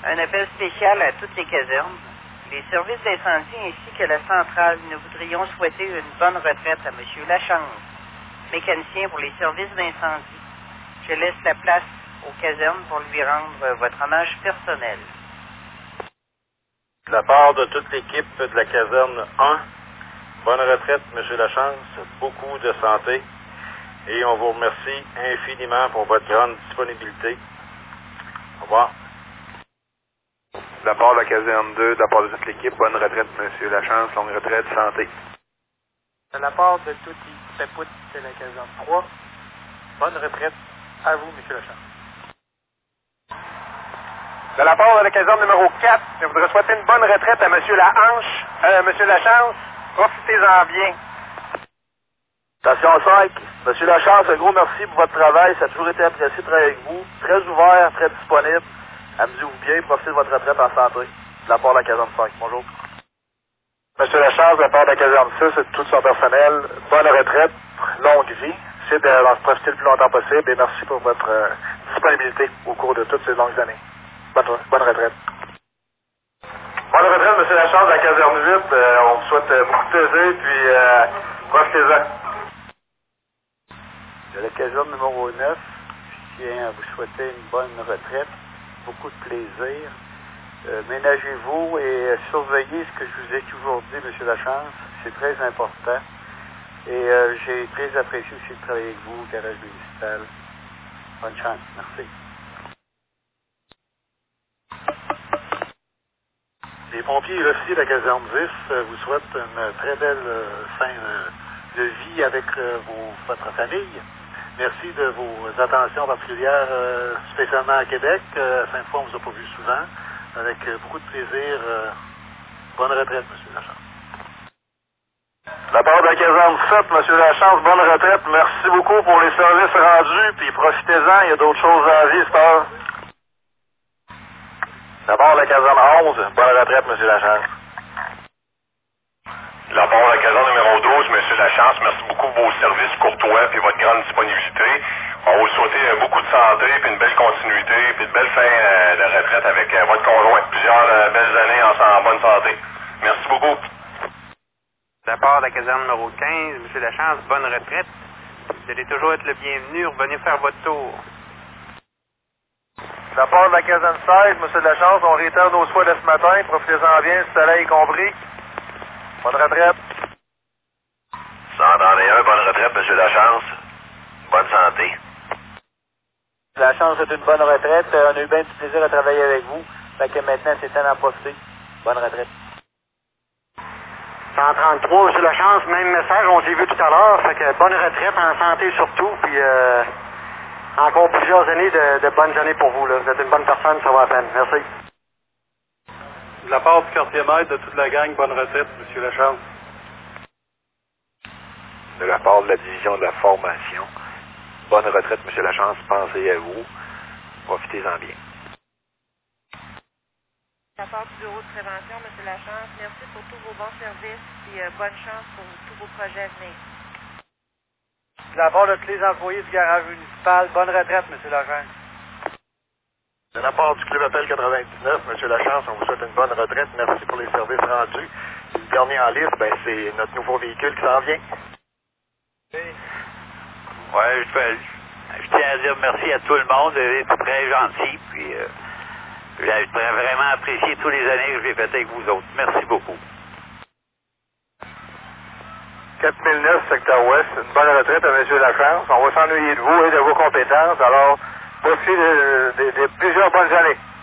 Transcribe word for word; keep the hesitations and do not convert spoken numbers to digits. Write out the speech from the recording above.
Un appel spécial à toutes les casernes. Les services d'incendie ainsi que la centrale, nous voudrions souhaiter une bonne retraite à M. Lachance, mécanicien pour les services d'incendie. Je laisse la place aux casernes pour lui rendre votre hommage personnel. De la part de toute l'équipe de la caserne un, bonne retraite, M. Lachance, beaucoup de santé et on vous remercie infiniment pour votre grande disponibilité. Au revoir. De la part de la caserne deux, de la part de toute l'équipe, bonne retraite, M. Lachance, longue retraite, santé. De la part de toute l'équipe de la caserne trois, bonne retraite à vous, M. Lachance. De la part de la caserne numéro quatre, je voudrais souhaiter une bonne retraite à M. Lahanche, euh, M. Lachance, profitez-en bien. Station cinq, M. Lachance, un gros merci pour votre travail, ça a toujours été apprécié de travailler avec vous, très ouvert, très disponible. Amusez-vous bien, profitez de votre retraite en santé. De la part de la caserne cinq. Bonjour. Monsieur Lachance, de la part de la caserne six et de tout son personnel, bonne retraite, longue vie. Essayez d'en profiter le plus longtemps possible et merci pour votre euh, disponibilité au cours de toutes ces longues années. Bonne, bonne retraite. Bonne retraite, Monsieur Lachance, de la caserne huit. Euh, on vous souhaite euh, beaucoup de plaisir, puis euh, profitez-en. De la caserne numéro neuf, je tiens à vous souhaiter une bonne retraite. Beaucoup de plaisir. Euh, ménagez-vous et surveillez ce que je vous ai toujours dit, M. Lachance. C'est très important. Et euh, j'ai très apprécié aussi de travailler avec vous au garage municipal. Bonne chance. Merci. Les pompiers et l'officier de la caserne dix euh, vous souhaitent une très belle euh, fin euh, de vie avec euh, vos, votre famille. Merci de vos attentions particulières, euh, spécialement à Québec. Euh, à Sainte-Foy, on ne vous a pas vu souvent. Avec euh, beaucoup de plaisir. Euh, bonne retraite, M. Lachance. De la part de la caserne sept, M. Lachance, bonne retraite. Merci beaucoup pour les services rendus, puis profitez-en, il y a d'autres choses à la vie, c'est pas. De la part de la caserne onze, bonne retraite, M. Lachance. De la part de la caserne numéro douze, M. Lachance, merci beaucoup pour vos services courtois et votre grande disponibilité. On va vous souhaiter euh, beaucoup de santé, puis une belle continuité, puis une belle fin euh, de retraite avec euh, votre conjoint. Plusieurs euh, belles années en, en bonne santé. Merci beaucoup. De la part de la caserne numéro quinze, M. Lachance, bonne retraite. Vous allez toujours être le bienvenu. Revenez faire votre tour. De la part de la caserne seize, M. Lachance, on réitère nos souhaits de ce matin. Profitez-en bien, le soleil compris. Bonne retraite. cent trente et un, bonne retraite, M. Lachance. Bonne santé. La chance c'est une bonne retraite. On a eu bien du plaisir à travailler avec vous. Fait que maintenant, c'est temps d'en profiter. Bonne retraite. cent trente-trois, M. Lachance, même message, on s'est vu tout à l'heure. Fait que bonne retraite, en santé surtout, puis euh, encore plusieurs années de, de bonnes années pour vous. Là. Vous êtes une bonne personne, ça va à peine. Merci. De la part du quartier maître de toute la gang, bonne retraite, M. Lachance. De la part de la division de la formation, bonne retraite, M. Lachance, pensez à vous. Profitez-en bien. De la part du bureau de prévention, M. Lachance, merci pour tous vos bons services et euh, bonne chance pour tous vos projets à venir. De la part de tous les employés du garage municipal, bonne retraite, M. Lachance. De la part du Club Appel quatre-vingt-dix-neuf, M. Lachance, on vous souhaite une bonne retraite. Merci pour les services rendus. Et le dernier en liste, ben, c'est notre nouveau véhicule qui s'en vient. Ouais, je, je tiens à dire merci à tout le monde. Vous avez été très gentil. Puis, euh, j'ai vraiment apprécié toutes les années que j'ai faites avec vous autres. Merci beaucoup. quatre mille neuf, secteur ouest, une bonne retraite à M. Lachance. On va s'ennuyer de vous et de vos compétences. Alors, profitez de, de, de plusieurs bonnes années.